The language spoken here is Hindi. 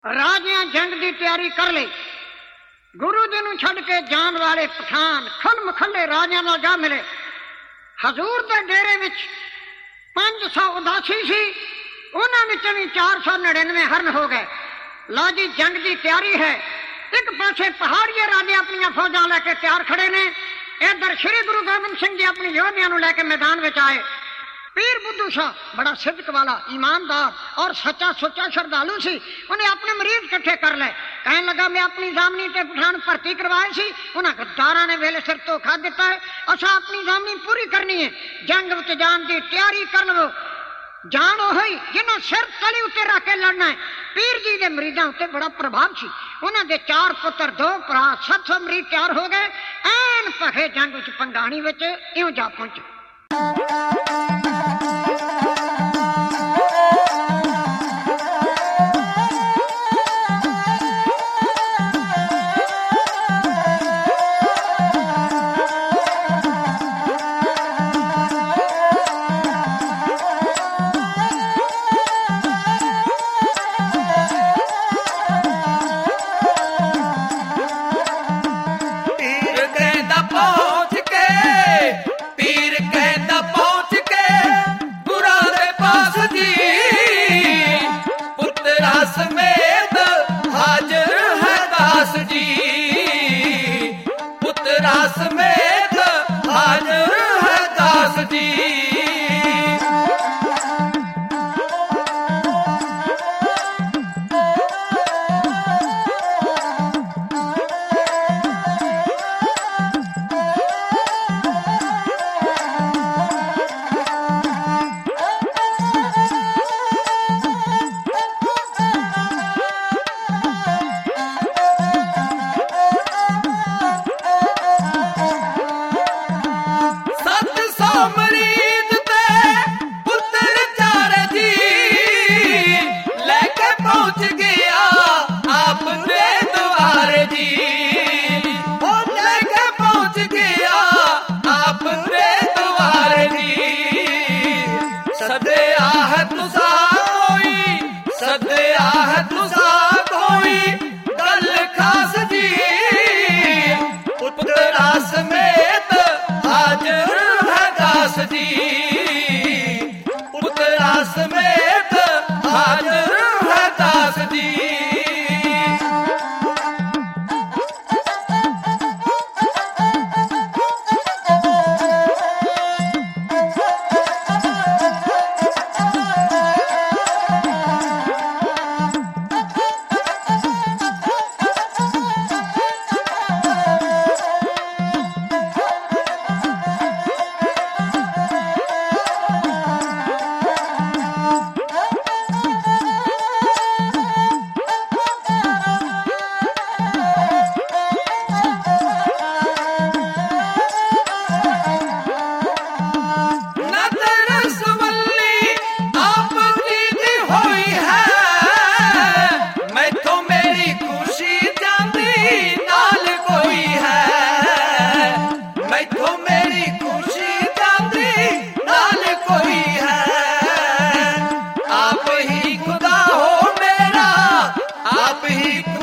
राजियां जंग की तैयारी कर ली। गुरु जी नूं छड्ड के जान वाले पठान खुल मखल्ले राजियां नाल जा मिले। हजूर के डेरे विच 500 उदासी सी, उन्हां विचों भी 499 हरण हो गए। लो जी जंग की तैयारी है। एक पासे पहाड़िया राजे अपनी फौजा लैके तैयार खड़े ने, इधर श्री गुरु गोबिंद सिंह जी अपनी योधिया लैके मैदान में आए। पीर बुद्धू शाह बड़ा सिद्क वाला, ईमानदार और सच्चा सुच्चा श्रद्धालु सी। उन्हें अपने मरीज इकट्ठे कर ले। कहने लगा मैं अपनी जामनी ते पठान भर्ती करवाए सी, उन्हें गद्दारा ने वेले सिर धोखा दिता है। असा अपनी जामनी पूरी करनी है, जंग विच जान की तैयारी कर लो। जान ओही जिन्हों सिर तली उत्ते रख के लड़ना है। पीर जी के मरीजों उत्ते बड़ा प्रभाव सी। उन्होंने 4 पुत्र 2 भरा 700 मरीज तैयार हो गए। ऐन भखे जंग विच पंगाणी विच इउं जा पहुंचे। आप ही